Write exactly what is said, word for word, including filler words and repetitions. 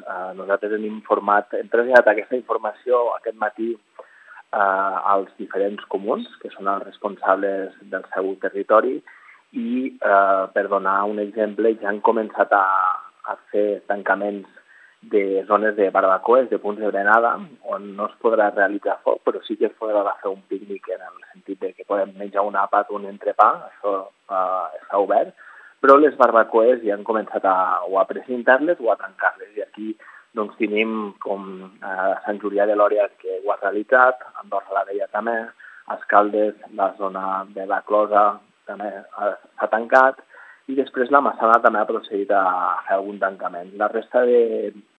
eh, nosaltres hem informat, hem traslladat aquesta informació aquest matí eh, als diferents comuns, que són els responsables del seu territori, i eh, per donar un exemple ja han començat a, a fer tancaments de zones de barbacoes, de punts de berenada, on no es podrà realitzar foc, però sí que es podrà fer un pícnic en el sentit de que podem menjar un àpat o un entrepà, això eh, està obert, però les barbacoes ja han començat a, o a precintar-les o a tancar-les, i aquí doncs tenim com eh, Sant Julià de Lòria, que ho ha realitzat, Andorra la Vella també, Escaldes, la zona de la Closa també s'ha tancat, i després la Massana també ha procedit a fer algun tancament. La resta de,